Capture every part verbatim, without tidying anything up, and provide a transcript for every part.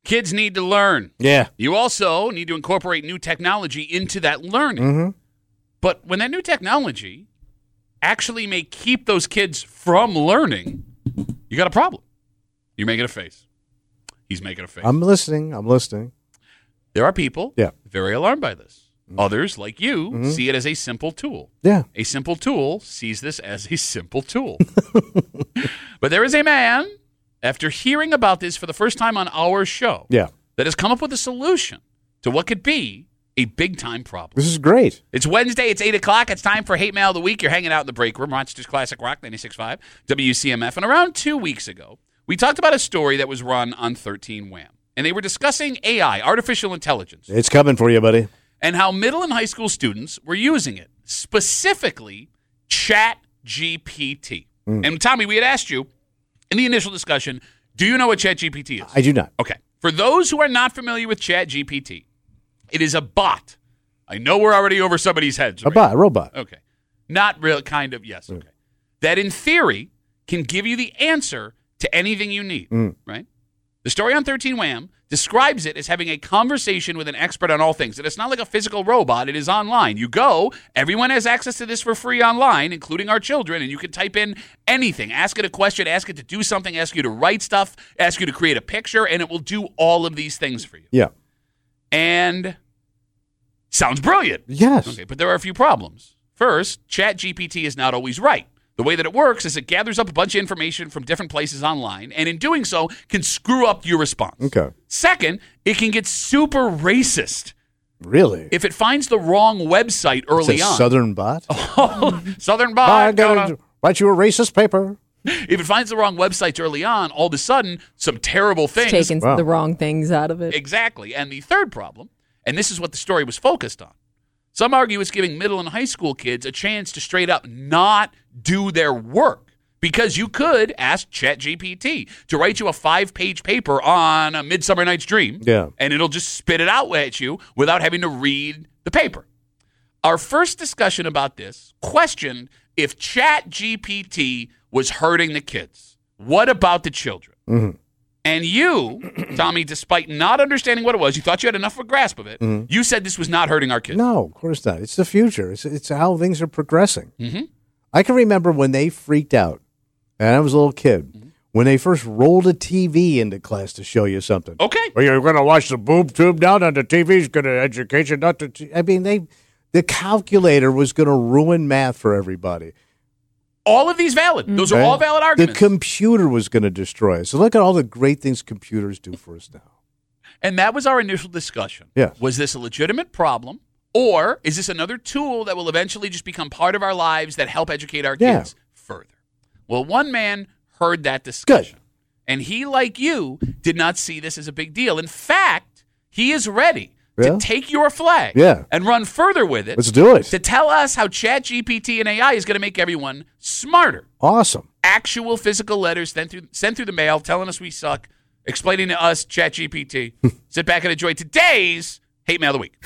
Kids need to learn. Yeah. You also need to incorporate new technology into that learning. Mm-hmm. But when that new technology actually may keep those kids from learning, you got a problem. You're making a face. He's making a face. I'm listening. I'm listening. There are people Yeah. very alarmed by this. Mm-hmm. Others, like you, Mm-hmm. see it as a simple tool. Yeah. A simple tool sees this as a simple tool. But there is a man, after hearing about this for the first time on our show, Yeah. that has come up with a solution to what could be a big-time problem. This is great. It's Wednesday. It's eight o'clock. It's time for Hate Mail of the Week. You're hanging out in the break room. Rochester's Classic Rock, ninety-six point five, W C M F. And around two weeks ago, we talked about a story that was run on thirteen Wham. And they were discussing A I, artificial intelligence, It's coming for you, buddy. and how middle and high school students were using it, specifically Chat G P T. Mm. And Tommy, we had asked you in the initial discussion, do you know what Chat G P T is? I do not. Okay. For those who are not familiar with Chat G P T, it is a bot. I know we're already over somebody's heads. A Right? bot, a robot. Okay. Not real, kind of, yes. Okay. That in theory can give you the answer to anything you need, Mm. right? The story on thirteen Wham describes it as having a conversation with an expert on all things. And it's not like a physical robot. It is online. You go, everyone has access to this for free online, including our children, and you can type in anything. Ask it a question, ask it to do something, ask you to write stuff, ask you to create a picture, and it will do all of these things for you. Yeah. And sounds brilliant. Yes. Okay, but there are a few problems. First, Chat G P T is not always right. The way that it works is it gathers up a bunch of information from different places online, and in doing so, can screw up your response. Okay. Second, it can get super racist Really? if it finds the wrong website early It's a on. Southern bot? Southern I bot. gotta gonna- write you a racist paper. If it finds the wrong websites early on, all of a sudden, some terrible things. Taking Wow. the wrong things out of it. Exactly. And the third problem, and this is what the story was focused on, some argue it's giving middle and high school kids a chance to straight up not do their work. Because you could ask Chat G P T to write you a five-page paper on A Midsummer Night's Dream, Yeah. and it'll just spit it out at you without having to read the paper. Our first discussion about this questioned if Chat G P T was hurting the kids. What about the children? Mm-hmm. And you, Tommy, despite not understanding what it was, you thought you had enough of a grasp of it, Mm-hmm. you said this was not hurting our kids. No, of course not. It's the future. It's, it's how things are progressing. Mm-hmm. I can remember when they freaked out, and I was a little kid, Mm-hmm. when they first rolled a T V into class to show you something. Okay. Well, you're going to watch the boob tube now, and the T V's going to educate you not to. T-. I mean, they, the calculator was going to ruin math for everybody. All of these valid. Those are Okay? all valid The arguments. computer was going to destroy us. So look at all the great things computers do for us now. And that was our initial discussion. Yes. Was this a legitimate problem, or is this another tool that will eventually just become part of our lives that help educate our Yeah. kids further? Well, one man heard that discussion. And he, like you, did not see this as a big deal. In fact, he is ready Yeah. to take your flag Yeah. and run further with it Let's do it. to tell us how Chat G P T and A I is going to make everyone smarter. Awesome. Actual physical letters sent through, sent through the mail telling us we suck, explaining to us Chat G P T. Sit back and enjoy today's Hate Mail of the Week.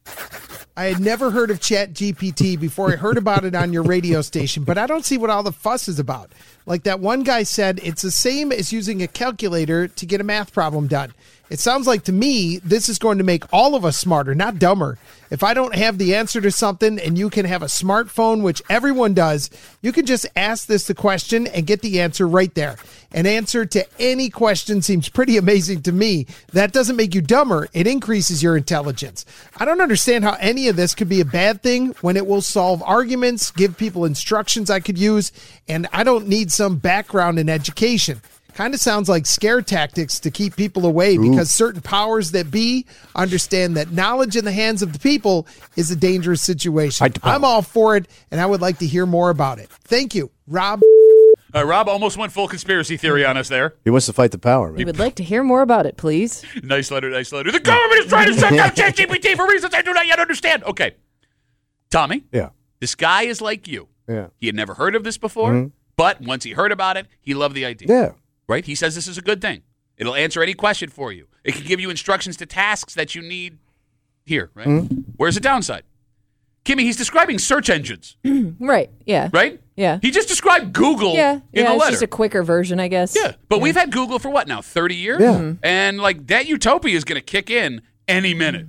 I had never heard of Chat G P T before I heard about it on your radio station, but I don't see what all the fuss is about. Like that one guy said, it's the same as using a calculator to get a math problem done. It sounds like to me, this is going to make all of us smarter, not dumber. If I don't have the answer to something and you can have a smartphone, which everyone does, you can just ask this the question and get the answer right there. An answer to any question seems pretty amazing to me. That doesn't make you dumber. It increases your intelligence. I don't understand how any of this could be a bad thing when it will solve arguments, give people instructions I could use, and I don't need some background in education. Kind of sounds like scare tactics to keep people away because certain powers that be understand that knowledge in the hands of the people is a dangerous situation. Fight the power. I'm all for it, and I would like to hear more about it. Thank you, Rob. Uh, Rob almost went full conspiracy theory on us there. He wants to fight the power. We Man. would like to hear more about it, please. Nice letter, nice letter. The government is trying to shut down Chat G P T for reasons I do not yet understand. Okay. Tommy, Yeah. this guy is like you. Yeah. He had never heard of this before, Mhm. but once he heard about it, he loved the idea. Yeah. Right? He says this is a good thing. It'll answer any question for you. It can give you instructions to tasks that you need here, right? Mm-hmm. Where's the downside? Kimmy, he's describing search engines, Right, yeah. right? Yeah. He just described Google Yeah. in yeah, the it's letter. just a quicker version, I guess. yeah, but we've had Google for what now? thirty years? Yeah. Mm-hmm. And like that utopia is going to kick in any minute.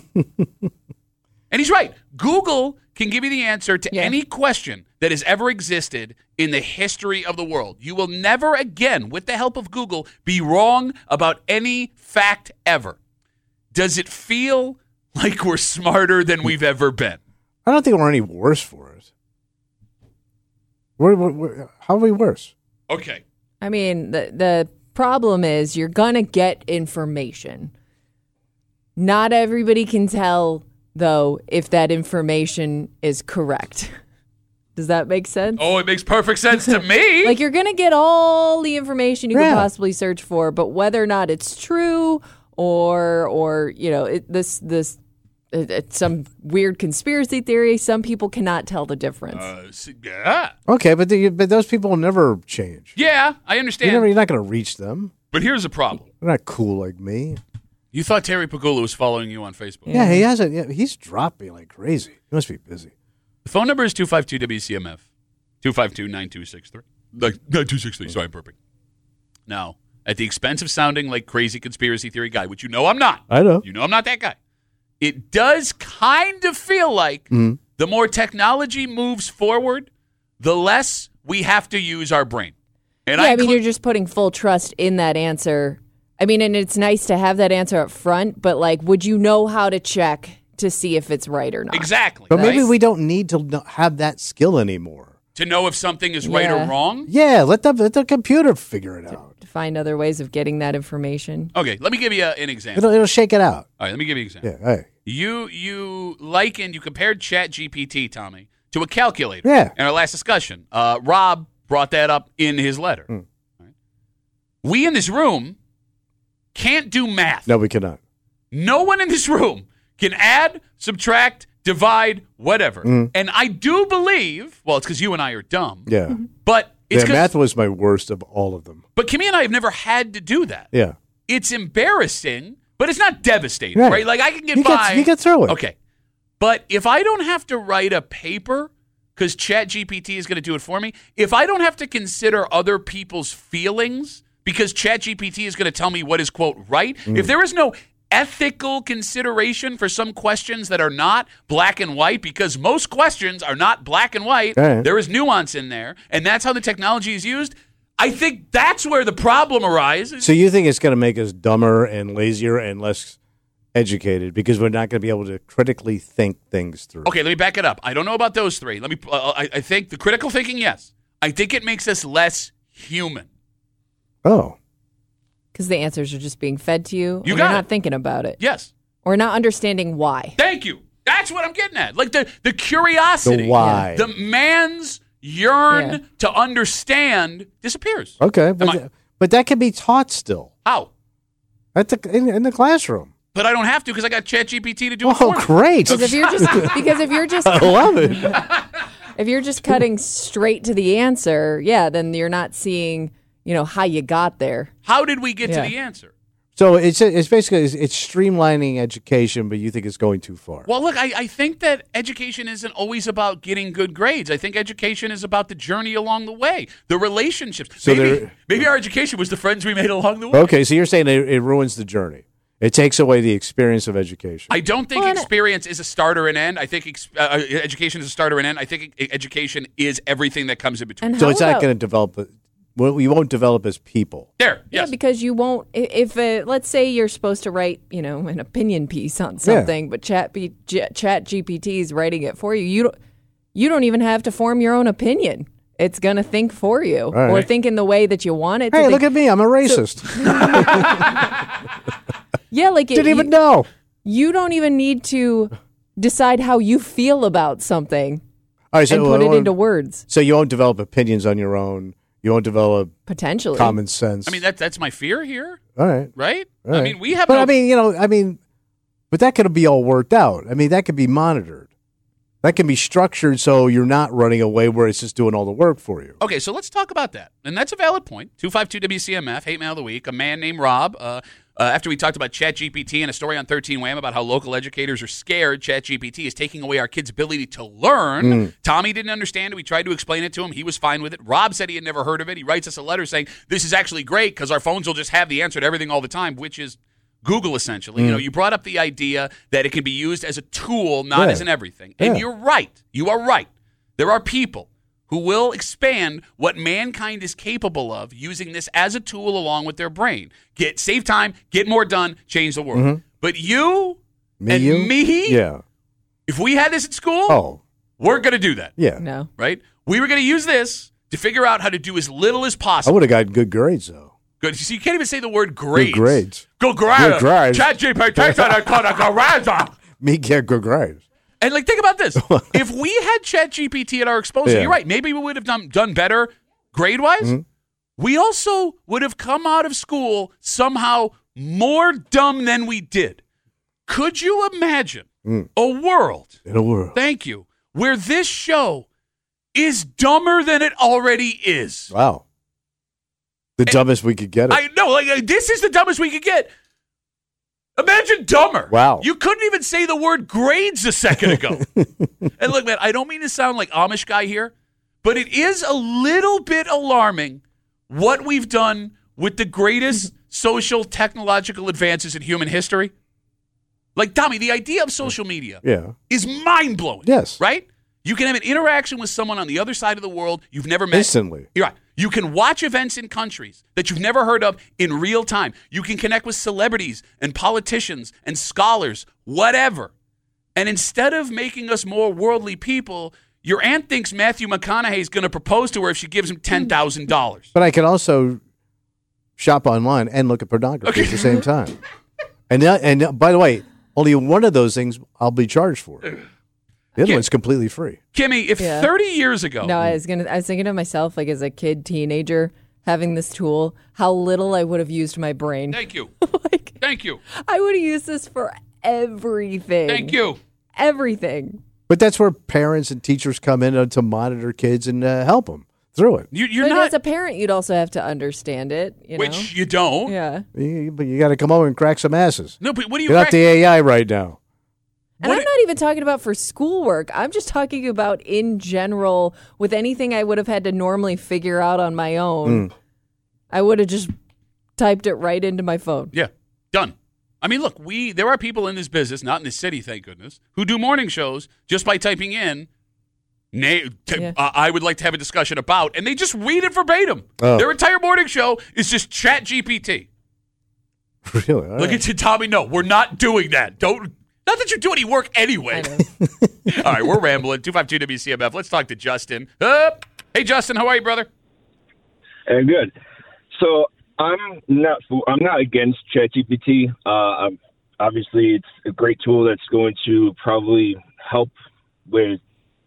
And he's right. Google can give you the answer to Yeah. any question that has ever existed in the history of the world. You will never again, with the help of Google, be wrong about any fact ever. Does it feel like we're smarter than we've ever been? I don't think we're any worse for it. We're, we're, we're, how are we worse? Okay. I mean, the the problem is you're gonna get information. Not everybody can tell, though, if that information is correct. Does that make sense? Oh, it makes perfect sense to me. Like you're gonna get all the information you Yeah. could possibly search for, but whether or not it's true or or you know it, this this it, it's some weird conspiracy theory, some people cannot tell the difference. Uh, s- yeah. Okay, but the, but those people will never change. Yeah, I You understand. never, you're not going to reach them. But here's the problem. They're not cool like me. You thought Terry Pagula was following you on Facebook. Yeah, he hasn't. Yeah, he's dropped me like crazy. He must be busy. The phone number is two five two W C M F, two five two, nine two six three. Like, nine two six three, sorry, I'm burping. Now, at the expense of sounding like crazy conspiracy theory guy, which you know I'm not. I know. You know I'm not that guy. It does kind of feel like Mm-hmm. the more technology moves forward, the less we have to use our brain. And yeah, I, mean, include- you're just putting full trust in that answer. I mean, and it's nice to have that answer up front, but like, would you know how to check to see if it's right or not? exactly. But maybe right? we don't need to kn- have that skill anymore. to know if something is right or Yeah. wrong. Yeah, let the let the computer figure it out. To find other ways of getting that information. Okay, let me give you a, an example. It'll it'll shake it out. All right, let me give you an example. Yeah. Hey. You you likened, you compared Chat G P T, Tommy, to a calculator. Yeah. In our last discussion, uh, Rob brought that up in his letter. Mm. Right? We in this room can't do math. No, we cannot. No one in this room can add, subtract, divide, whatever. Mm. And I do believe, well, it's because you and I are dumb, Yeah. but it's Yeah, 'cause- math was my worst of all of them. but Kimmy and I have never had to do that. Yeah. It's embarrassing, but it's not devastating, Right. right? Like I can get You by. get, you get through it. Okay. But if I don't have to write a paper because Chat G P T is going to do it for me, if I don't have to consider other people's feelings because Chat G P T is going to tell me what is, quote, right, Mm. if there is no ethical consideration for some questions that are not black and white, because most questions are not black and white, Right. there is nuance in there, and that's how the technology is used, I think that's where the problem arises. So you think it's going to make us dumber and lazier and less educated because we're not going to be able to critically think things through? Okay, let me back it up. I don't know about those three. Let me. Uh, I, I think the critical thinking, yes. I think it makes us less human. Oh. Because the answers are just being fed to you. You and got you're it. not thinking about it. Yes. Or not understanding why. Thank you. That's what I'm getting at. Like the the curiosity, The why. the man's yearn Yeah. to understand disappears. Okay. Am But, I- but that can be taught still How? at the, in, in the classroom. But I don't have to because I got Chat G P T to do it Oh, for me. great. Because if you're just because if you're just I love it. if you're just cutting straight to the answer, yeah, then you're not seeing, you know, how you got there. How did we get Yeah. to the answer? So it's it's basically it's, it's streamlining education, but you think it's going too far. Well, look, I, I think that education isn't always about getting good grades. I think education is about the journey along the way, the relationships. So maybe, there- maybe our education was the friends we made along the way. Okay, so you're saying it, it ruins the journey. It takes away the experience of education. I don't think Well, and- experience is a starter and end. I think ex- uh, education is a starter and end. I think e- education is everything that comes in between. And so how it's not about- going to develop. Well, we won't develop as people. There, Yeah, yes. because you won't. i- If uh, let's say you're supposed to write, you know, an opinion piece on something, but Chat B, J, Chat G P T is writing it for you. You don't. You don't even have to form your own opinion. It's gonna think for you, or right. think in the way that you want it. to Hey, think. look at me! I'm a racist. Yeah, like it, Didn't even you, know. you don't even need to decide how you feel about something All right, so and put well, it into words. So you won't develop opinions on your own. You won't develop Potentially, common sense. I mean, that, that's my fear here, all right. right? all I right. mean, we have But no- I mean, you know, I mean, but that could be all worked out. I mean, that could be monitored. That can be structured so you're not running away where it's just doing all the work for you. Okay, so let's talk about that. And that's a valid point. two five two W C M F, hate mail of the week. A man named Rob uh, uh, after we talked about ChatGPT and a story on thirteen Wham about how local educators are scared ChatGPT is taking away our kids' ability to learn. Mm. Tommy didn't understand it. We tried to explain it to him. He was fine with it. Rob said he had never heard of it. He writes us a letter saying, this is actually great because our phones will just have the answer to everything all the time, which is Google, essentially. Mm. You know, you brought up the idea that it can be used as a tool, not yeah. as an everything. And yeah. you're right. You are right. There are people who will expand what mankind is capable of using this as a tool along with their brain. Get save time, get more done, change the world. Mm-hmm. But you me, and you? me, yeah. if we had this at school, oh. we're going to do that. Yeah. No. Right? We were going to use this to figure out how to do as little as possible. I would have gotten good grades, though. Good. So you can't even say the word grades. Good grades. Good grades. Good grades. ChatGPT. Me get good grades. And, like, think about this. If we had ChatGPT at our exposure, Yeah. you're right, maybe we would have done, done better grade-wise. Mm-hmm. We also would have come out of school somehow more dumb than we did. Could you imagine Mm. a world, In a world. thank you, where this show is dumber than it already is? Wow. The dumbest we could get it. I know, like, uh, this is the dumbest we could get. Imagine dumber. Wow. You couldn't even say the word grades a second ago. And look, man, I don't mean to sound like Amish guy here, but it is a little bit alarming what we've done with the greatest social technological advances in human history. Like, Tommy, the idea of social media yeah. is mind-blowing. Yes. Right? You can have an interaction with someone on the other side of the world you've never met. Instantly. You're right. You can watch events in countries that you've never heard of in real time. You can connect with celebrities and politicians and scholars, whatever. And instead of making us more worldly people, your aunt thinks Matthew McConaughey is going to propose to her if she gives him ten thousand dollars. But I can also shop online and look at pornography Okay. at the same time. And that, and uh, by the way, only one of those things I'll be charged for. The other Yeah. one's completely free. Kimmy, if Yeah. thirty years ago... No, I was gonna. I was thinking of myself, like as a kid, teenager, having this tool. How little I would have used my brain. Thank you. like, Thank you. I would have used this for everything. Thank you. Everything. But that's where parents and teachers come in uh, to monitor kids and uh, help them through it. You, you're but not... as a parent, you'd also have to understand it. You which know? you don't. Yeah. You, but you got to come over and crack some asses. No, but what do you... Get out crack- the A I right now. And What I'm not even talking about for schoolwork. I'm just talking about in general with anything I would have had to normally figure out on my own. Mm. I would have just typed it right into my phone. Yeah, done. I mean, look, we there are people in this business, not in this city, thank goodness, who do morning shows just by typing in, na- t- Yeah. uh, I would like to have a discussion about, and they just read it verbatim. Oh. Their entire morning show is just Chat G P T. Really? All Look right. at you, Tommy. No, we're not doing that. Don't. Not that you do any work anyway. I know. All right, we're rambling. two five two W C M F. Let's talk to Justin. Uh, hey, Justin, how are you, brother? Uh, good. So I'm not I'm not against ChatGPT. Uh, I'm, obviously, it's a great tool that's going to probably help with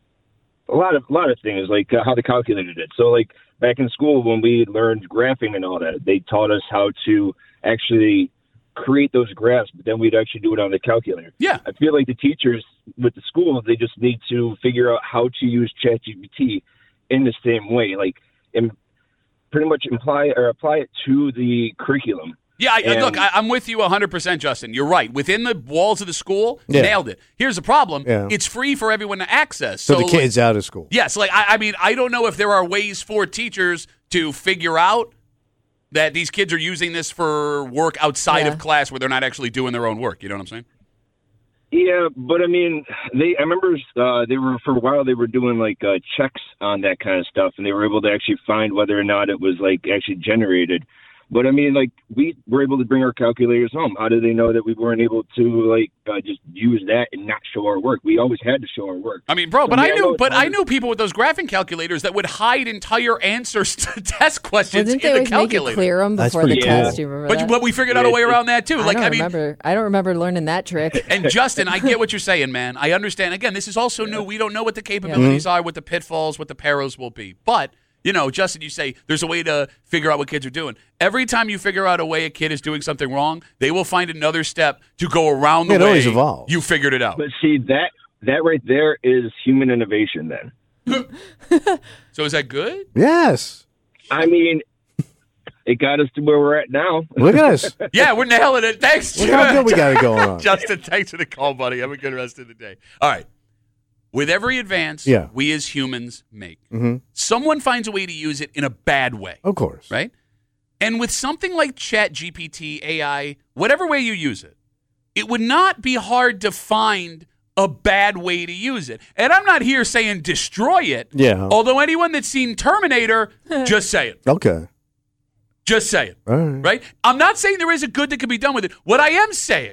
a lot of a lot of things, like uh, how the calculator did. So, like back in school when we learned graphing and all that, they taught us how to actually create those graphs, but then we'd actually do it on the calculator. Yeah. I feel like the teachers with the schools, they just need to figure out how to use ChatGPT in the same way, like and pretty much imply or apply it to the curriculum. Yeah, I, And- look, I, I'm with you one hundred percent, Justin. You're right. Within the walls of the school, Yeah. nailed it. Here's the problem. Yeah. It's free for everyone to access. So, So, the kids out of school. Yes, like I, I mean, I don't know if there are ways for teachers to figure out that these kids are using this for work outside Yeah. of class where they're not actually doing their own work. You know what I'm saying? Yeah, but I mean, they. I remember uh, they were for a while. They were doing like uh, checks on that kind of stuff, and they were able to actually find whether or not it was like actually generated. But I mean, like we were able to bring our calculators home. How did they know that we weren't able to like uh, just use that and not show our work? We always had to show our work. I mean, bro, but I I mean, I know knew, it's but I hard. knew people with those graphing calculators that would hide entire answers to test questions Well, didn't they in the always make it calculator. clear them That's before the pretty cool. test? Do you remember But, that? but we figured out a way around that too. I Like don't I mean, remember. I don't remember learning that trick. and Justin, I get what you're saying, man. I understand. Again, this is also new. We don't know what the capabilities are, what the pitfalls, what the perils will be. But, you know, Justin, you say there's a way to figure out what kids are doing. Every time you figure out a way a kid is doing something wrong, they will find another step to go around the It way always evolves. you figured it out. But see that that right there is human innovation. Then So is that good? Yes. I mean, it got us to where we're at now. Look at us. Yeah, we're nailing it. Thanks, Look how good we got it going on. Justin, thanks for the call, buddy. Have a good rest of the day. All right. With every advance Yeah. we as humans make, Mm-hmm. someone finds a way to use it in a bad way, Of course. right? And with something like Chat G P T, A I, whatever way you use it, it would not be hard to find a bad way to use it. And I'm not here saying destroy it. Yeah. Although anyone that's seen Terminator, just say it. Okay. Just say it. All right. Right? I'm not saying there is a good that can be done with it. What I am saying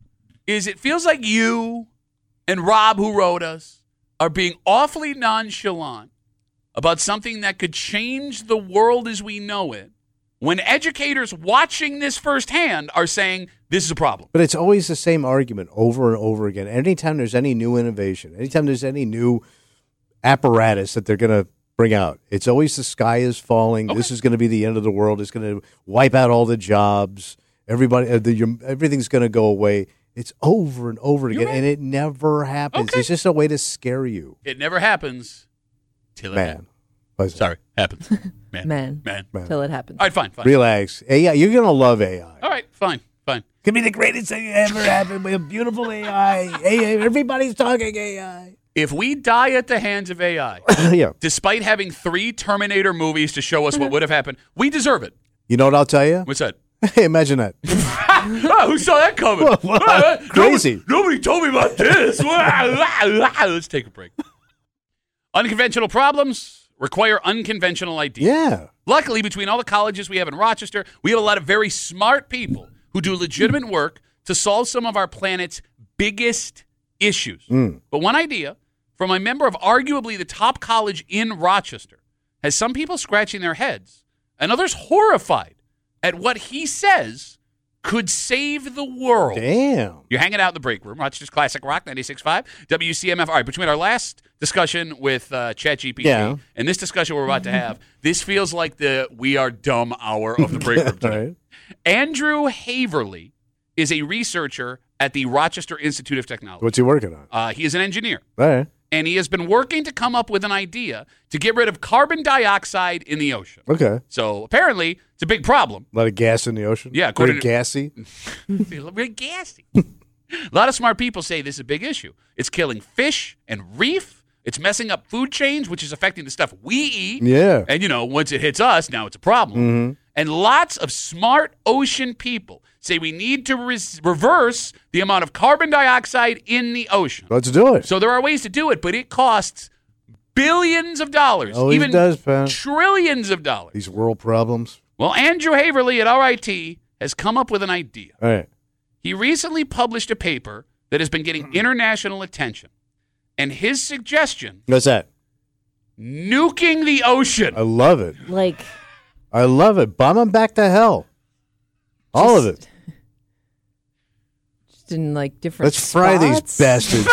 is it feels like you and Rob, who wrote us, are being awfully nonchalant about something that could change the world as we know it when educators watching this firsthand are saying this is a problem. But it's always the same argument over and over again. Anytime there's any new innovation, anytime there's any new apparatus that they're going to bring out, it's always the sky is falling. Okay. This is going to be the end of the world. It's going to wipe out all the jobs. Everybody, uh, the, your, everything's going to go away. It's over and over again, right. and it never happens. Okay. It's just a way to scare you. It never happens till it Man. happens. What's that? Sorry, happens. Man. Man. Man. Man. Till it happens. All right, fine, fine. Relax. A I, you're going to love A I. All right, fine, fine. Could be the greatest thing ever happened with a beautiful A I. A I. Everybody's talking A I. If we die at the hands of A I, Yeah. despite having three Terminator movies to show us what would have happened, we deserve it. You know what I'll tell you? What's that? Hey, imagine that. Oh, who saw that coming? What? What? Ah, Crazy. Nobody, nobody told me about this. Let's take a break. Unconventional problems require unconventional ideas. Yeah. Luckily, between all the colleges we have in Rochester, we have a lot of very smart people who do legitimate work to solve some of our planet's biggest issues. Mm. But one idea from a member of arguably the top college in Rochester has some people scratching their heads and others horrified at what he says could save the world. Damn. You're hanging out in the break room, Rochester's Classic Rock, ninety-six point five, W C M F. All right, between our last discussion with uh, ChatGPT Yeah. and this discussion we're about to have, this feels like the we are dumb hour of the break room today. Right. Andrew Haverly is a researcher at the Rochester Institute of Technology. What's he working on? Uh, he is an engineer, All right. and he has been working to come up with an idea to get rid of carbon dioxide in the ocean. Okay. So apparently, it's a big problem. A lot of gas in the ocean. Yeah, according Very to- gassy. Very gassy. A lot of smart people say this is a big issue. It's killing fish and reef. It's messing up food chains, which is affecting the stuff we eat. Yeah. And, you know, once it hits us, now it's a problem. And lots of smart ocean people say we need to res- reverse the amount of carbon dioxide in the ocean. Let's do it. So there are ways to do it, but it costs billions of dollars. Always even does, Pat. trillions of dollars. These world problems. Well, Andrew Haverly at R I T has come up with an idea. All right. He recently published a paper that has been getting international attention. And his suggestion, What's that? nuking the ocean. I love it. Like, I love it. Bomb them back to hell. All of it. just in like different Let's fry these spots? bastards.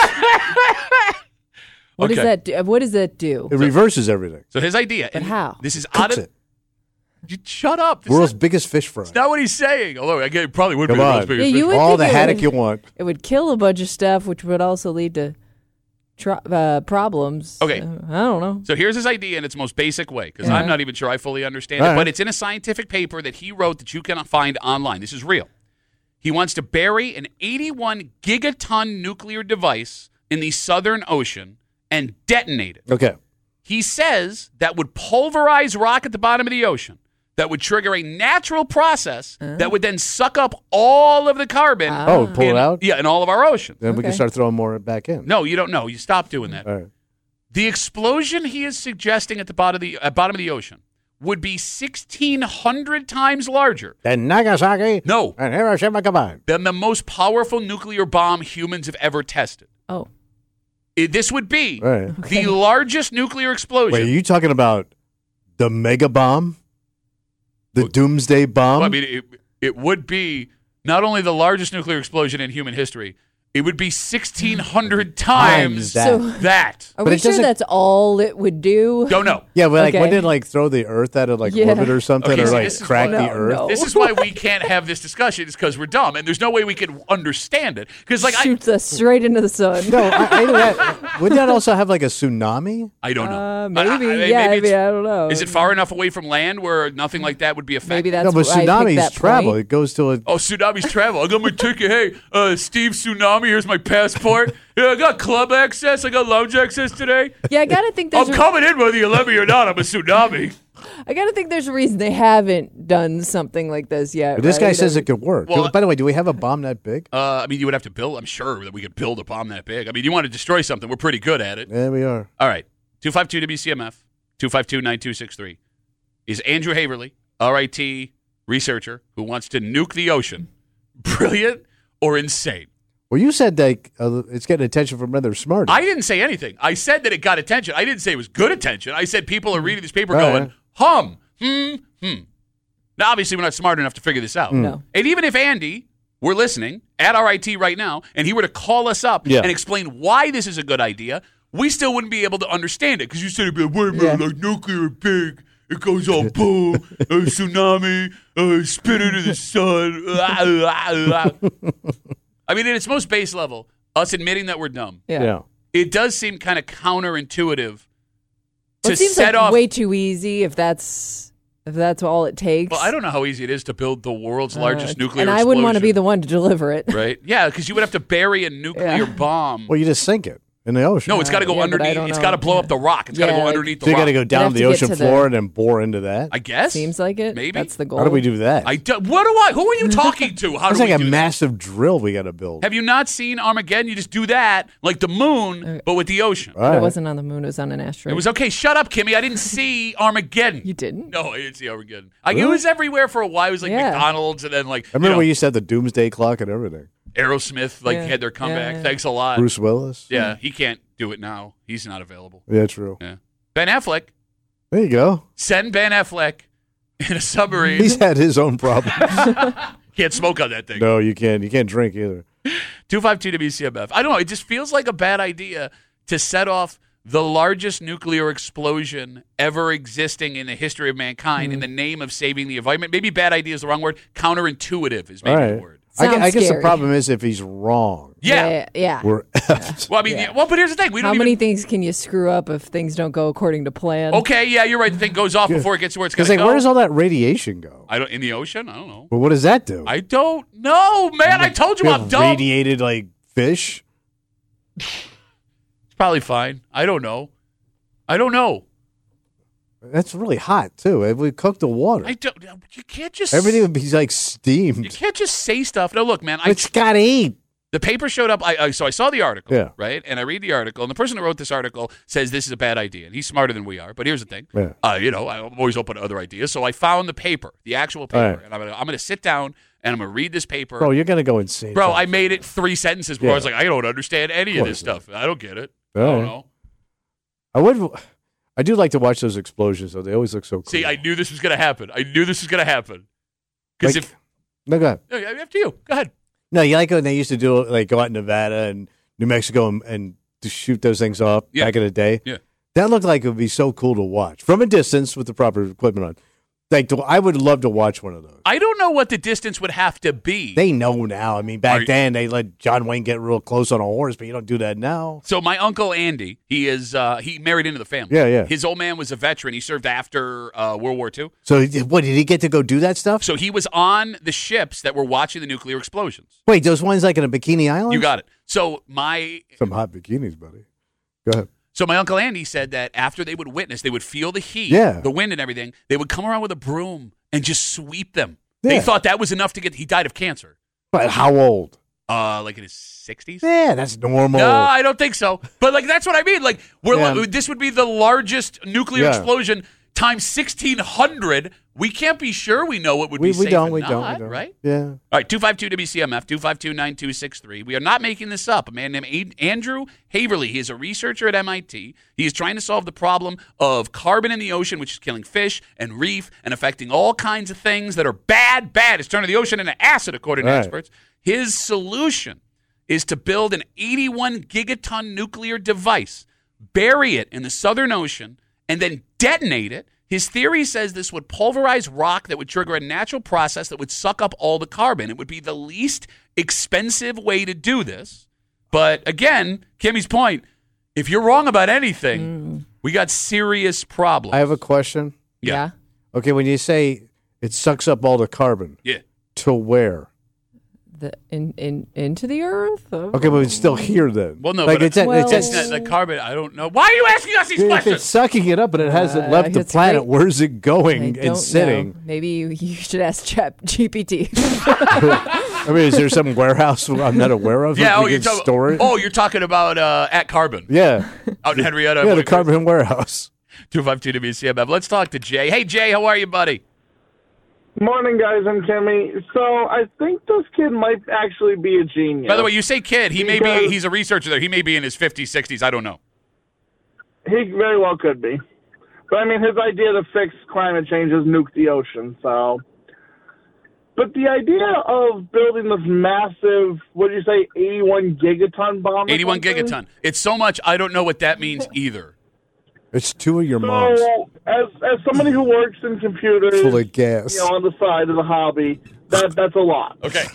What Okay. does that do? What does that do? It reverses everything. So his idea. But and how? This is out Cooks of. it. You shut up. This World's is biggest fish fry. not what he's saying. Although I guess it probably would Come be the on. most biggest Yeah, you fish. would All think the it haddock would- you want. It would kill a bunch of stuff, which would also lead to tro- uh, problems. Okay. Uh, I don't know. So here's his idea in its most basic way, because Yeah. I'm not even sure I fully understand All it, right. but it's in a scientific paper that he wrote that you can find online. This is real. He wants to bury an eighty-one gigaton nuclear device in the Southern Ocean and detonate it. Okay. He says that would pulverize rock at the bottom of the ocean, that would trigger a natural process that would then suck up all of the carbon. Oh, pull in, it out? Yeah, in all of our ocean. Then we can Okay. start throwing more back in. No, you don't know. You stop doing that. All right. The explosion he is suggesting at the bottom of the uh, bottom of the ocean would be sixteen hundred times larger Then Nagasaki No. and Hiroshima combined. than the most powerful nuclear bomb humans have ever tested. Oh, It- this would be All right. the largest nuclear explosion. Wait, are you talking about the mega bomb? The doomsday bomb? Well, I mean, it, it would be not only the largest nuclear explosion in human history, it would be sixteen hundred times that. So- that. Are But we it sure doesn't- that's all it would do? Don't know. Yeah, but like Okay. when did like throw the Earth at it like Yeah. orbit or something, Okay, or so like this is crack what- the No, Earth? no. This is why we can't have this discussion, is because we're dumb, and there's no way we can understand it. Because like I, Shoots us straight into the sun. No, I, I, that, would that also have like a tsunami? I don't know. Uh, I- maybe, I- I- yeah. I maybe mean, it's- I don't know. Is it far enough away from land where nothing like that would be affected? Maybe that's No, but why I picked tsunamis that travel. point. It goes to a. Oh, tsunamis travel. I got my ticket. Hey, uh, Steve Tsunami, here's my passport. Yeah, I got club access. I got lounge access today. Yeah, I gotta think there's. I'm a- coming in whether you let me or not. I'm a tsunami. I gotta think there's a reason they haven't done something like this yet. But this guy right? says I it could work. Well, By the way, do we have a bomb that big? Uh, I mean, you would have to build. I'm sure that we could build a bomb that big. I mean, you want to destroy something. We're pretty good at it. There we are. All right. two five two W C M F, two five two, nine two six three. Is Andrew Haverly, R I T researcher who wants to nuke the ocean, brilliant or insane? Well, you said that uh, it's getting attention from other smart. I didn't say anything. I said that it got attention. I didn't say it was good attention. I said people are reading this paper All going, right. hum, hmm, hmm. Now, obviously, we're not smart enough to figure this out. No. And even if Andy were listening at R I T right now and he were to call us up Yeah. and explain why this is a good idea, we still wouldn't be able to understand it because you said it'd be like, wait a minute, Yeah. like nuclear big. It goes all boom, a tsunami, uh, spit into the sun. I mean, at its most base level, us admitting that we're dumb, Yeah. Yeah. it does seem kind of counterintuitive Well, to it seems set like off. way too easy if that's if that's all it takes. Well, I don't know how easy it is to build the world's largest Uh, nuclear and explosion. I wouldn't want to be the one to deliver it. right? Yeah, because you would have to bury a nuclear Yeah. bomb. Well, you just sink it in the ocean. No, it's got to go yeah, but I underneath. don't It's know. got to blow up the rock. It's got to Yeah, go like- underneath the so you rock. got to go down have to to the get ocean to the- floor and then bore into that. I guess. Seems like it. Maybe. That's the goal. How do we do that? I do, what do I? Who are you talking to? How It's do like we a do massive drill we got to build. that? Have you not seen Armageddon? You just do that like the moon, but with the ocean. All But right. it wasn't on the moon. It was on an asteroid. It was okay. Shut up, Kimmy. I didn't see Armageddon. You didn't? No, I didn't see Armageddon. I, It Really? was everywhere for a while. It was like Yeah. McDonald's and then like I remember you know, when you used to have the doomsday clock and everything. Aerosmith like Yeah. had their comeback. Yeah, yeah. Thanks a lot. Bruce Willis. Yeah, he can't do it now. He's not available. Yeah, true. Yeah. Ben Affleck. There you go. Send Ben Affleck in a submarine. He's had his own problems. Can't smoke on that thing. no, you can't. You can't drink either. two five two W C M F. I don't know. It just feels like a bad idea to set off the largest nuclear explosion ever existing in the history of mankind in the name of saving the environment. Maybe bad idea is the wrong word. Counterintuitive is maybe All the right. word. I, gue- Sounds I guess the scary. problem is if he's wrong, Yeah. Yeah. yeah. we're effed. Well, I mean, Yeah. well, but here's the thing. We don't How even. many things can you screw up if things don't go according to plan? Okay, yeah, you're right. The thing goes off before it gets to where it's going Because to like, go. where does all that radiation go? I don't in the ocean. I don't know. Well, what does that do? I don't know, man. I told you You I'm have dumb. radiated like fish. It's probably fine. I don't know. I don't know. That's really hot too. If we cook the water, I don't. You can't just. everything would be like You steamed. can't just say stuff. No, look, man. I, It's gotta eat. the paper showed up. I, I so I saw the article. Yeah. Right, and I read the article, and the person who wrote this article says this is a bad idea, and he's smarter than we are. But here's the thing. Yeah. Uh, you know, I'm always open to other ideas. So I found the paper, the actual paper, All right. and I'm gonna I'm gonna sit down and I'm gonna read this paper. Bro, you're gonna go insane. Bro, I made it three sentences before I was Yeah. like, I don't understand any of this Of course stuff. I don't get it. I All don't right. know. I would. I do like to watch those explosions though. They always look so cool. See, I knew this was gonna happen. I knew this was gonna happen. Because Like- if no, go ahead. no, yeah, after you, go ahead. No, you like when they used to do it, like go out in Nevada and New Mexico and, and to shoot those things off Yeah. back in the day. Yeah. That looked like it would be so cool to watch from a distance with the proper equipment on. Like, to, I would love to watch one of those. I don't know what the distance would have to be. They know now. I mean, back Are- then they let John Wayne get real close on a horse, but you don't do that now. So my uncle Andy, he is uh, he married into the family. Yeah, yeah. His old man was a veteran. He served after uh, World War Two. So, he- what did he get to go do that stuff? So he was on the ships that were watching the nuclear explosions. Wait, those ones like in a Bikini Island? You got it. So my some hot bikinis, buddy. Go ahead. so my uncle Andy said that after they would witness, they would feel the heat, Yeah. the wind and everything. They would come around with a broom and just sweep them. They Yeah. thought that was enough to get. He died of cancer. But how old? Uh, like in his sixties. Yeah, that's normal. No, I don't think so. But like that's what I mean. Like we're Yeah. this would be the largest nuclear Yeah. explosion times sixteen hundred. We can't be sure we know what would we, be we safe don't, and we not, don't, we don't. right? Yeah. All right, two five two W C M F, two five two, nine two six three. We are not making this up. A man named A- Andrew Haverly, he is a researcher at M I T. He is trying to solve the problem of carbon in the ocean, which is killing fish and reef and affecting all kinds of things that are bad, bad. It's turning the ocean into acid, according to Right. experts. His solution is to build an eighty-one gigaton nuclear device, bury it in the Southern Ocean, and then detonate it. His theory says this would pulverize rock that would trigger a natural process that would suck up all the carbon. It would be the least expensive way to do this. But again, Kimmy's point, if you're wrong about anything, mm. we got serious problems. I have a question. Yeah. yeah. Okay, when you say it sucks up all the carbon, yeah, to where? The in, in into the earth? Oh. Okay, but it's still here then. Well, no, like but it's, at, well, it's, it's, the carbon. I don't know. Why are you asking us these if questions? it's sucking it up, but it hasn't Uh, left the it's planet. great. Where's it going I and don't sitting? know. Maybe you, you should ask Chat G P T. I mean, is there some warehouse I'm not aware of? Yeah. we Oh, you're can talking. store it? Oh, you're talking about uh, at Carbon. Yeah, Out in Henrietta. yeah, the carbon warehouse. two five two W C M F. Let's talk to Jay. Hey, Jay, how are you, buddy? Morning, guys. I'm Kimmy. So I think this kid might actually be a genius. By the way, you say kid. He may be. Because- He's a researcher there. He may be in his fifties, sixties. I don't know. He very well could be. But I mean, his idea to fix climate change is nuke the ocean. So, but the idea of building this massive, what did you say, eighty-one gigaton bomb? or eighty-one something? gigaton. It's so much. I don't know what that means either. It's two of your moms So, as as somebody who works in computers, full of gas. you know, on the side as a hobby, that that's a lot. Okay.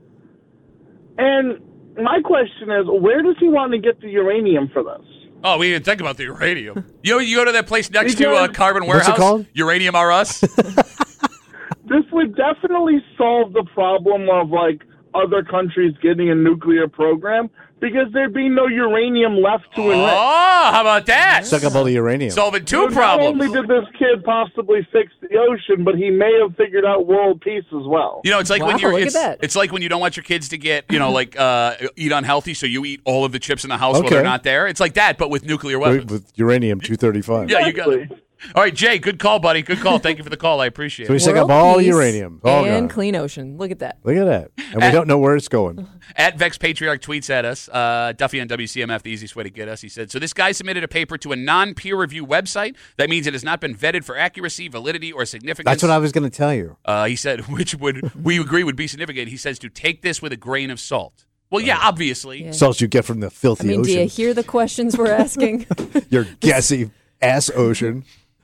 And my question is, where does he want to get the uranium for this? Oh, we didn't think about the uranium. You know, you go to that place next to uh, Because- Carbon What's Warehouse. it called? Uranium R Us. This would definitely solve the problem of, like, other countries getting a nuclear program because there'd be no uranium left to Oh, enrich. how about that? Suck up all the uranium. Solving two Not problems. only did this kid possibly fix the ocean, but he may have figured out world peace as well. You know, it's like when Wow, you're look at it's, that. it's like when you don't want your kids to get, you know, like uh, eat unhealthy, so you eat all of the chips in the house while Okay. they're not there. It's like that, but with nuclear with, weapons. with uranium two thirty-five. Yeah, you got it. Exactly. All right, Jay, good call, buddy. Good call. Thank you for the call. I appreciate So we it. suck up World all peace uranium. All and gone. clean ocean. Look at that. Look at that. And we don't know where it's going. At Vex Patriarch tweets at us, uh, Duffy on W C M F, the easiest way to get us. He said, so this guy submitted a paper to a non-peer review website. That means it has not been vetted for accuracy, validity, or significance. That's what I was going to tell you. Uh, he said, which would we agree would be significant. He says to take this with a grain of salt. Well, yeah, obviously. Yeah. Salts you get from the I filthy mean, do you ocean. hear the questions we're asking? Your gassy ass ocean.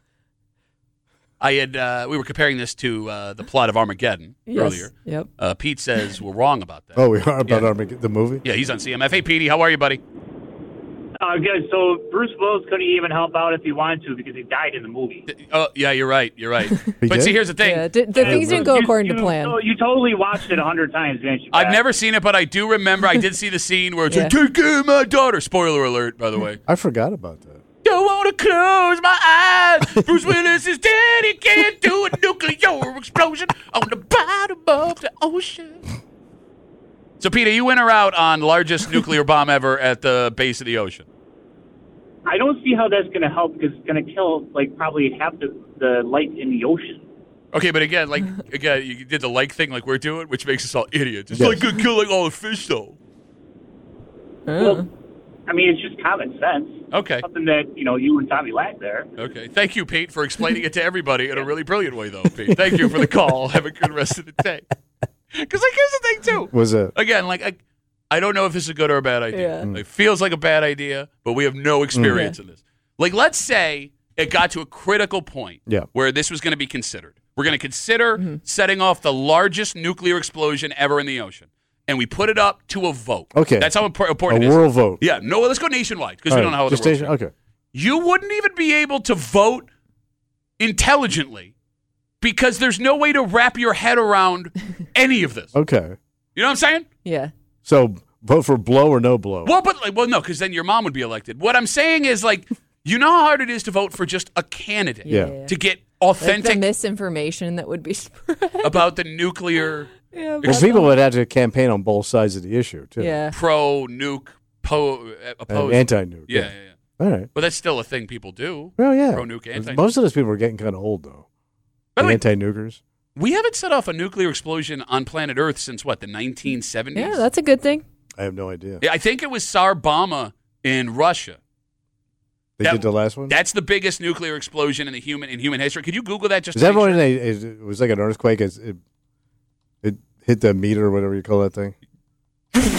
I had uh, we were comparing this to uh, the plot of Armageddon Yes. earlier. Yep. Uh, Pete says we're wrong about that. Oh, we are about Yeah. Armageddon, the movie? Yeah, he's on C M F. Hey, Petey, how are you, buddy? Uh, good. So Bruce Willis couldn't even help out if he wanted to because he died in the movie. Oh, yeah, you're right. You're right. but did? see, here's the thing. Yeah, d- the things didn't go You- according you, to plan. So you totally watched it a hundred times, didn't you? I've Pat? never seen it, but I do remember. I did see the scene where it's like, Yeah. take care of my daughter. Spoiler alert, by the way. I forgot about that. Don't want to close my eyes. Bruce Willis is dead. He can't do a nuclear explosion on the bottom of the ocean. So, Peter, you in or out on largest nuclear bomb ever at the base of the ocean? I don't see how that's going to help because it's going to kill like probably half the, the life in the ocean. Okay, but again, like again, you did the like thing like we're doing, which makes us all idiots. It's Yes. like gonna kill like all the fish, though. Well, I mean, it's just common sense. Okay. Something that you know you and Tommy lack there. Okay. Thank you, Pete, for explaining it to everybody in a really brilliant way, though, Pete. Thank you for the call. Have a good rest of the day. Because, like, here's the thing, too. Was it? Again, like, I, I don't know if this is a good or a bad idea. Yeah. It feels like a bad idea, but we have no experience in this. Like, let's say it got to a critical point Yeah. where this was going to be considered. We're going to consider setting off the largest nuclear explosion ever in the ocean. And we put it up to a vote. Okay. That's how impor- A important it is. world vote. Yeah, no, let's go nationwide because All we right, don't know how just the world's station- going. Okay. You wouldn't even be able to vote intelligently because there's no way to wrap your head around any of this. Okay. You know what I'm saying? Yeah. So vote for blow or no blow. Well, but like, well, no, because then your mom would be elected. What I'm saying is, like, you know how hard it is to vote for just a candidate Yeah. to get Like the authentic misinformation that would be spread. about the nuclear Yeah, Well, people would have to campaign on both sides of the issue, too. yeah. pro nuke po uh, And opposed. anti-nuke. yeah, yeah, yeah. All right. But that's still a thing people do. Well, yeah. Pro-nuke, anti-nuke. Most of those people are getting kind of old, though. By the The way, anti-nukers. we haven't set off a nuclear explosion on planet Earth since what, the nineteen seventies? Yeah, that's a good thing. I have no idea. Yeah, I think it was Tsar-Bomba in Russia. They that- did the last one? That's the biggest nuclear explosion in the human in human history. Could you Google that just Is to that make when sure? they, is- it was like an earthquake? It, it, it hit the meter or whatever you call that thing?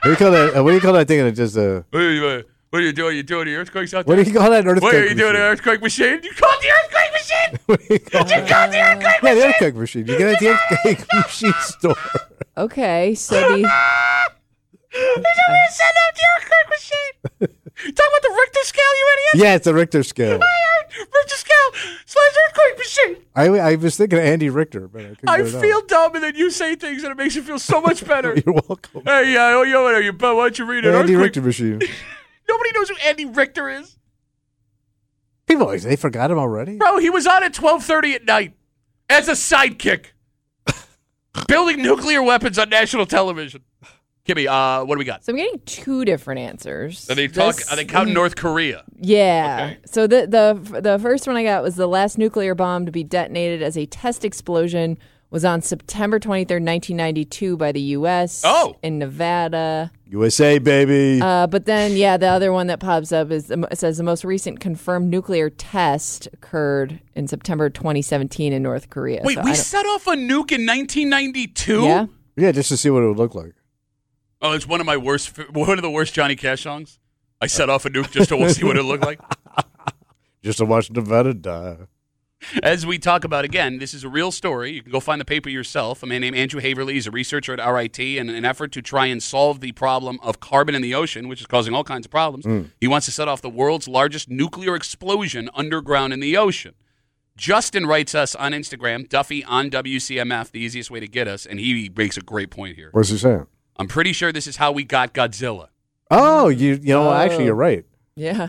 What do you call that? Uh, what do you call that thing? That just uh, What are you, uh, what are you doing? You doing the earthquakes out what there? do you call that earthquake What are you doing, machine? the earthquake machine? You called the earthquake machine? What do you call You called the earthquake Yeah, the machine? earthquake machine. You get it at the earthquake machine store. Okay, so the We're going to send out the earthquake machine. You talking about the Richter scale, you idiot? Yeah, it's a Richter scale. Richter scale slash earthquake machine. I, I was thinking of Andy Richter, but I couldn't I get it out. feel dumb, and then you say things, and it makes you feel so much better. You're welcome. Hey, uh, oh, yo, you, why don't you read it? Andy Earthquake- Richter machine. Nobody knows who Andy Richter is. People, they forgot him already? Bro, he was on at twelve thirty at night as a sidekick, building nuclear weapons on national television. Kimmy, uh, what do we got? so I'm getting two different answers. Are they talk? This- Are they counting North Korea? Yeah. Okay. So the the the first one I got was the last nuclear bomb to be detonated as a test explosion was on September twenty-third, nineteen ninety-two by the U S Oh. in Nevada. U S A, baby. Uh, but then, yeah, the other one that pops up is it says the most recent confirmed nuclear test occurred in September twenty seventeen in North Korea. Wait, So I we don't- set off a nuke in nineteen ninety-two? Yeah. yeah, just to see what it would look like. Oh, it's one of my worst, one of the worst Johnny Cash songs. I set off a nuke just to see what it looked like. Just to watch Nevada die. As we talk about, again, this is a real story. You can go find the paper yourself. A man named Andrew Haverly is a researcher at R I T, and in an effort to try and solve the problem of carbon in the ocean, which is causing all kinds of problems, he wants to set off the world's largest nuclear explosion underground in the ocean. Justin writes us on Instagram, Duffy on W C M F, the easiest way to get us, and he makes a great point here. What's he saying? I'm pretty sure this is how we got Godzilla. Oh, you you know, Oh. actually, you're right. Yeah.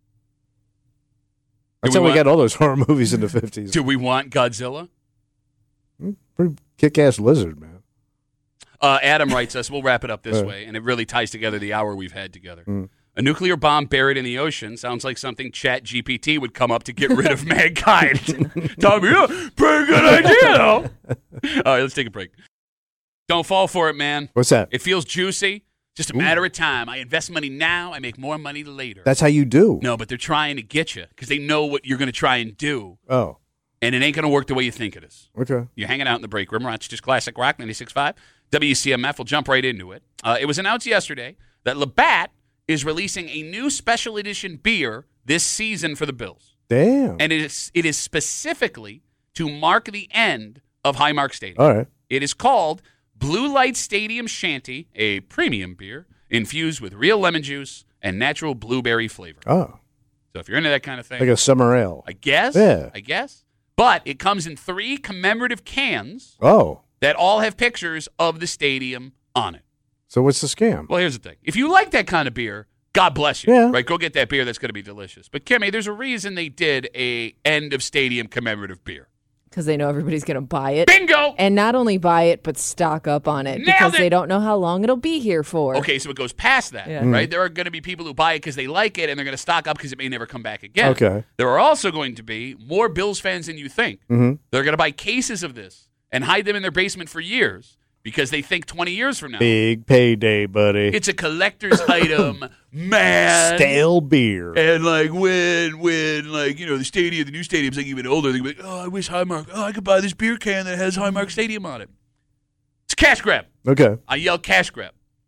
That's we how we want- got all those horror movies in the fifties. Do we want Godzilla? Pretty kick-ass lizard, man. Uh, Adam writes us, we'll wrap it up this Uh. way, and it really ties together the hour we've had together. Mm. A nuclear bomb buried in the ocean sounds like something Chat G P T would come up to get rid of mankind. Tommy, yeah, pretty good idea, though. All right, let's take a break. Don't fall for it, man. What's that? It feels juicy. Just a matter of time. I invest money now. I make more money later. That's how you do. no, but they're trying to get you because they know what you're going to try and do, Oh, and it ain't going to work the way you think it is. okay. You're hanging out in the break room. Rochester's Classic Rock ninety-six point five. W C M F will jump right into it. Uh, it was announced yesterday that Labatt is releasing a new special edition beer this season for the Bills. Damn. And it is, it is specifically to mark the end of Highmark Stadium. All right. It is called Blue Light Stadium Shanty, a premium beer infused with real lemon juice and natural blueberry flavor. Oh, So if you're into that kind of thing, like a summer ale. I guess. Yeah. I guess. But it comes in three commemorative cans Oh, that all have pictures of the stadium on it. so what's the scam? Well, here's the thing. If you like that kind of beer, God bless you. Yeah. Right? Go get that beer. That's going to be delicious. But, Kimmy, there's a reason they did a end of stadium commemorative beer. Because they know everybody's going to buy it. Bingo! And not only buy it, but stock up on it. Nailed because it! they don't know how long it'll be here for. Okay, so it goes past that, Yeah. right? There are going to be people who buy it because they like it, and they're going to stock up because it may never come back again. Okay. There are also going to be more Bills fans than you think. Mm-hmm. They're going to buy cases of this and hide them in their basement for years because they think twenty years from now, Big payday, buddy. it's a collector's item, man. Stale beer. And like when, when like you know the stadium, the new stadium's like even older, they be like, oh, I wish Highmark. Oh, I could buy this beer can that has Highmark Stadium on it. It's a cash grab. Okay. I yell cash grab.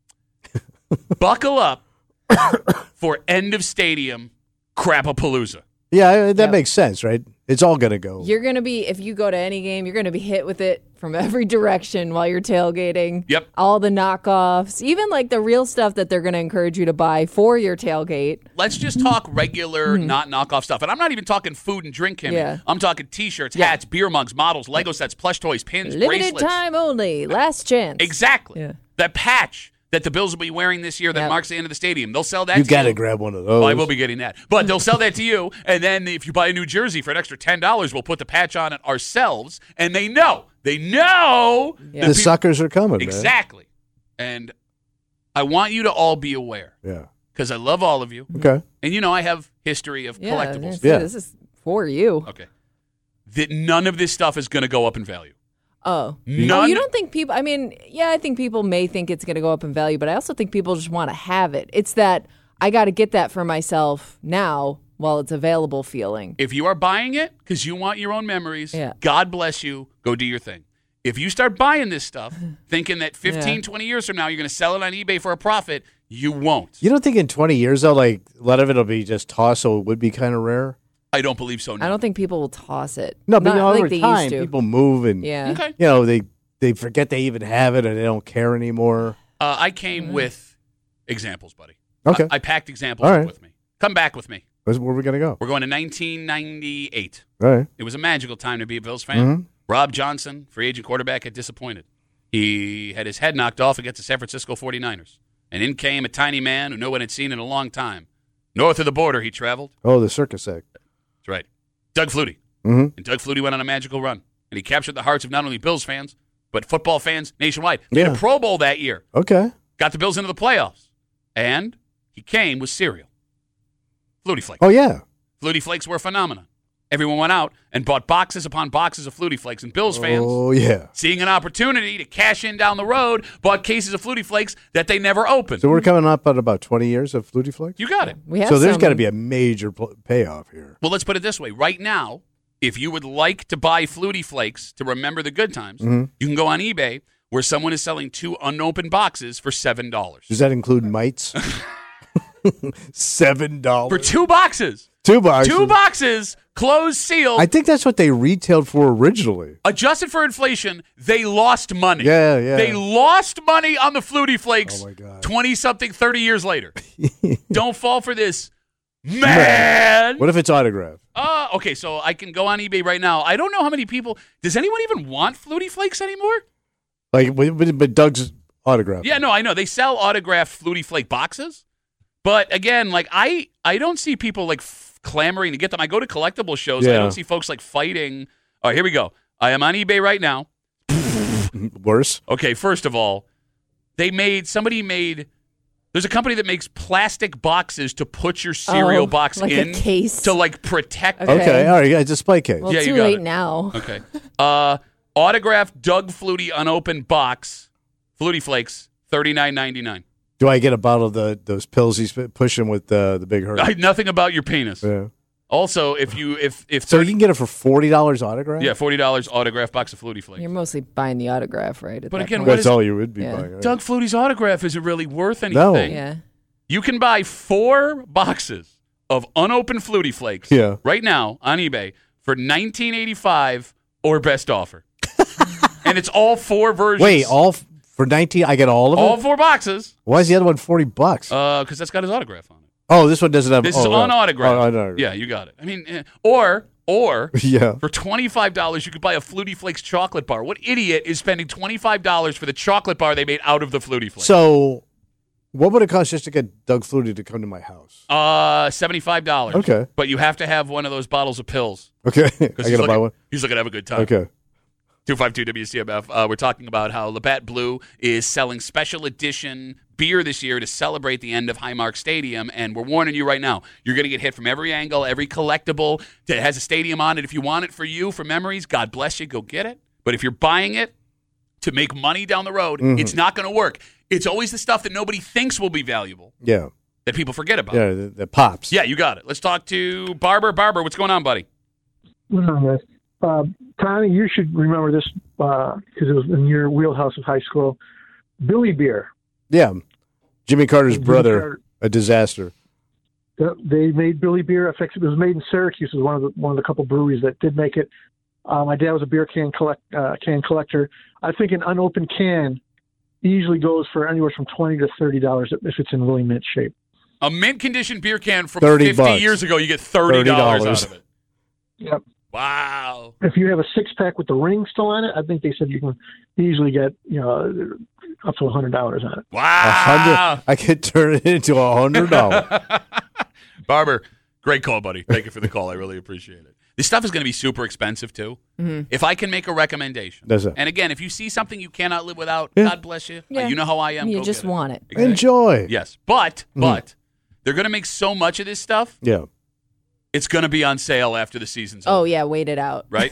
Buckle up for end of stadium crapapalooza. Yeah, I- that Yep. makes sense, right? It's all gonna go. You're going to be, if you go to any game, you're going to be hit with it from every direction while you're tailgating. Yep. All the knockoffs, even like the real stuff that they're going to encourage you to buy for your tailgate. Let's just talk regular, not knockoff stuff. And I'm not even talking food and drink, Kimmy. Yeah. I'm talking T-shirts, Yeah. hats, beer mugs, models, Lego sets, plush toys, pins, Limited bracelets. time only. Last chance. Exactly. Yeah. That patch that the Bills will be wearing this year that Yep. marks the end of the stadium. They'll sell that you to gotta you. grab one of those. Oh, I will be getting that. But they'll sell that to you, and then if you buy a new jersey for an extra ten dollars, we'll put the patch on it ourselves, and they know. They know. Yeah. that The peop- suckers are coming, Exactly. And I want you to all be aware, man. Yeah. because I love all of you. Okay. And you know I have history of Yeah, collectibles. this, Yeah. this is for you. Okay. That none of this stuff is going to go up in value. Oh. None. Oh, you don't think people, I mean, yeah, I think people may think it's going to go up in value, but I also think people just want to have it. It's that I got to get that for myself now while it's available feeling. If you are buying it because you want your own memories, Yeah. God bless you. Go do your thing. if you start buying this stuff, thinking that fifteen, Yeah. twenty years from now you're going to sell it on eBay for a profit, you won't. You don't think in twenty years, though, like, a lot of it will be just tossed, so it would be kind of rare? I don't believe so. No. I don't think people will toss it. No, but Not you know, like over they time, used to. people move and, Yeah. Okay. you know, they, they forget they even have it and they don't care anymore. Uh, I came with examples, buddy. Okay. I, I packed examples All up right. with me. Come back with me. Where's, where are we going to go? We're going to nineteen ninety-eight. All right. It was a magical time to be a Bills fan. Mhm. Rob Johnson, free agent quarterback, had disappointed. He had his head knocked off against the San Francisco forty-niners. And in came a tiny man who no one had seen in a long time. North of the border, he traveled. Oh, the circus act. That's right. Doug Flutie. Mm-hmm. And Doug Flutie went on a magical run. And he captured the hearts of not only Bills fans, but football fans nationwide. He Yeah. had a Pro Bowl that year. Okay. Got the Bills into the playoffs. And he came with cereal. Flutie Flakes. Oh, yeah. Flutie Flakes were a phenomenon. Everyone went out and bought boxes upon boxes of Flutie Flakes. And Bills fans, Oh, yeah. seeing an opportunity to cash in down the road, bought cases of Flutie Flakes that they never opened. So we're coming up on about twenty years of Flutie Flakes? You got it. We have So there's some- got to be a major pl- payoff here. Well, let's put it this way. Right now, if you would like to buy Flutie Flakes to remember the good times, Mm-hmm. you can go on eBay where someone is selling two unopened boxes for seven dollars. Does that include mites? Seven dollars For two boxes. two boxes. Two boxes, closed, sealed, I think that's what they retailed for originally. adjusted for inflation. They lost money. Yeah, yeah. They lost money on the Flutie Flakes Oh, my God. twenty-something, thirty years later. Don't fall for this. Man! What if it's autographed? Uh, okay, so I can go on eBay right now. I don't know how many people. Does anyone even want Flutie Flakes anymore? Like, but, but- but Doug's autographed. Yeah, no, I know. They sell autographed Flutie Flake boxes. But again, like, I, I don't see people, like, f- clamoring to get them. I go to collectible shows. I Yeah. don't see folks, like, fighting. All right, here we go. I am on eBay right now. Worse. Okay, first of all, they made, somebody made, there's a company that makes plastic boxes to put your cereal Oh, box like a in case? to, like, protect Okay. Okay. All right. Yeah, display case. Well, Yeah, you too got late it. now. Okay. Uh, autographed Doug Flutie unopened box, Flutie Flakes, thirty-nine ninety-nine. Do I get a bottle of the those pills he's pushing with uh, the big hurt? I nothing about your penis. Yeah. Also, if you if if So 30, you can get it for forty dollars autograph. yeah, forty dollars autographed box of Flutie Flakes. You're mostly buying the autograph, right? at But that again, point? what That's is- all you would be Yeah. buying. Right? Doug Flutie's autograph isn't really worth No. anything. Yeah. You can buy four boxes of unopened Flutie Flakes Yeah. right now on eBay for nineteen eighty-five or best offer. And it's all four versions. Wait, all f- for nineteen? I get all of all it. four boxes. Why is the other one forty bucks? Uh, because that's got his autograph on it. oh, this one doesn't have. This oh, is oh. unautographed. Oh, unautographed. Yeah, you got it. I mean, eh, or or Yeah. for twenty-five dollars you could buy a Flutie Flakes chocolate bar. What idiot is spending twenty-five dollars for the chocolate bar they made out of the Flutie Flakes? So, what would it cost just to get Doug Flutie to come to my house? uh, seventy-five dollars. Okay. But you have to have one of those bottles of pills. Okay, I 'Cause he's gotta looking, buy one. He's looking to have a good time. Okay. two five two W C M F. Uh, we're talking about how Labatt Blue is selling special edition beer this year to celebrate the end of Highmark Stadium, and we're warning you right now, you're going to get hit from every angle, every collectible that has a stadium on it. If you want it for you, for memories, God bless you, go get it. But if you're buying it to make money down the road, Mm-hmm. it's not going to work. It's always the stuff that nobody thinks will be valuable Yeah. that people forget about. Yeah. The, the pops. Yeah, you got it. Let's talk to Barber. Barber, what's going on, buddy? No, uh, Tommy, you should remember this because it was in your wheelhouse of high school. Billy Beer. Yeah. Jimmy Carter's Jimmy brother, Carter. a disaster. The- They made Billy Beer. It was made in Syracuse. It was one of the one of the couple breweries that did make it. Uh, my dad was a beer can collect uh, can collector. I think an unopened can usually goes for anywhere from twenty to thirty dollars if it's in really mint shape. A mint condition beer can from thirty fifty bucks. years ago, you get thirty dollars out of it. Yep. Wow. If you have a six pack with the ring still on it, I think they said you can easily get you know up to a hundred dollars on it. A Wow. hundred. I could turn it into a hundred dollars. Barber, great call, buddy. Thank you for the call. I really appreciate it. This stuff is going to be super expensive, too. Mm-hmm. If I can make a recommendation. That's it. And again, if you see something you cannot live without, Yeah. God bless you. Uh, Yeah. you know how I am. You Go just get it. want it. Exactly. Enjoy. Yes. But, Mm. but, they're going to make so much of this stuff, Yeah. it's going to be on sale after the season's Oh over. yeah, wait it out. Right?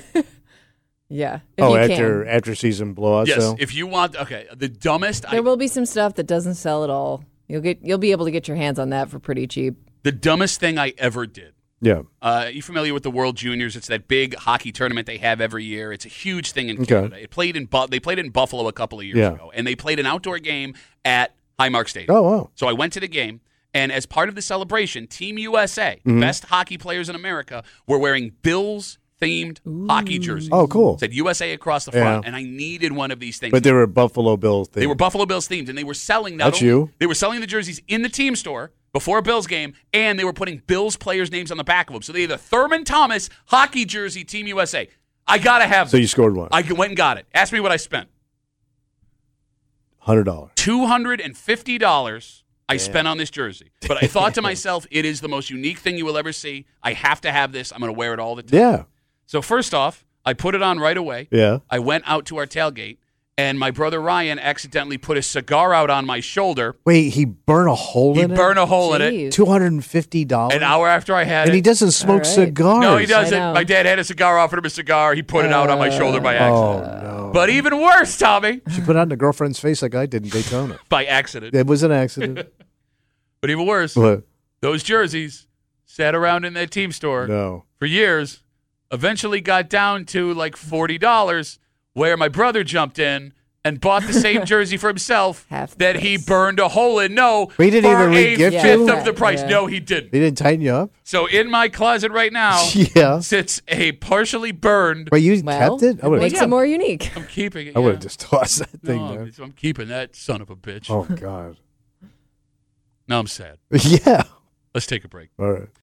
Yeah. If Oh, you after can. after season blowout. yes. So If you want, okay, the dumbest, I, There will be some stuff that doesn't sell at all. You'll get you'll be able to get your hands on that for pretty cheap. the dumbest thing I ever did Yeah. Uh, you familiar with the World Juniors? It's that big hockey tournament they have every year. It's a huge thing in Okay. Canada. It played in Bu- they played it in Buffalo a couple of years Yeah. ago, and they played an outdoor game at Highmark Stadium. Oh, wow. So I went to the game, and as part of the celebration, Team U S A, Mm-hmm. the best hockey players in America, were wearing Bills-themed hockey jerseys. Oh, cool. It said U S A across the front, Yeah. and I needed one of these things. But they were Buffalo Bills. They were Buffalo Bills themed, and they were selling not That's only, you. They were selling the jerseys in the team store before a Bills game, and they were putting Bills players' names on the back of them. So they had a Thurman Thomas hockey jersey, Team U S A. I gotta have. So them. you scored one. I went and got it. Ask me what I spent. one hundred dollars. Two hundred and fifty dollars I spent on this jersey. But I thought to myself, it is the most unique thing you will ever see. I have to have this. I'm going to wear it all the time. Yeah. So first off, I put it on right away. Yeah. I went out to our tailgate, and my brother Ryan accidentally put a cigar out on my shoulder. Wait, he burned a hole He in burned a hole in it. Jeez. two hundred fifty dollars? An hour after I had And it. he doesn't smoke All right. cigars. No, he I doesn't. know. My dad had a cigar, offered him a cigar. He put it out on my shoulder by Oh, accident. no. But even worse, Tommy, She put it on the girlfriend's face like I did in Daytona. by accident. It was an accident. But even worse, But those jerseys sat around in that team store no. for years, eventually got down to like forty dollars, where my brother jumped in and bought the same jersey for himself Half the that he price. burned a hole in. No, But he didn't for even a re-gift fifth you? of the price. Yeah. No, he didn't. He didn't tighten you up? So in my closet right now Yeah. sits a partially burned. But you Well, kept it? I would makes yeah. it more unique. I'm keeping it. I would yeah. have just tossed that thing No, there. I'm keeping that son of a bitch. Oh, God. Now I'm sad. Yeah. Let's take a break. All right.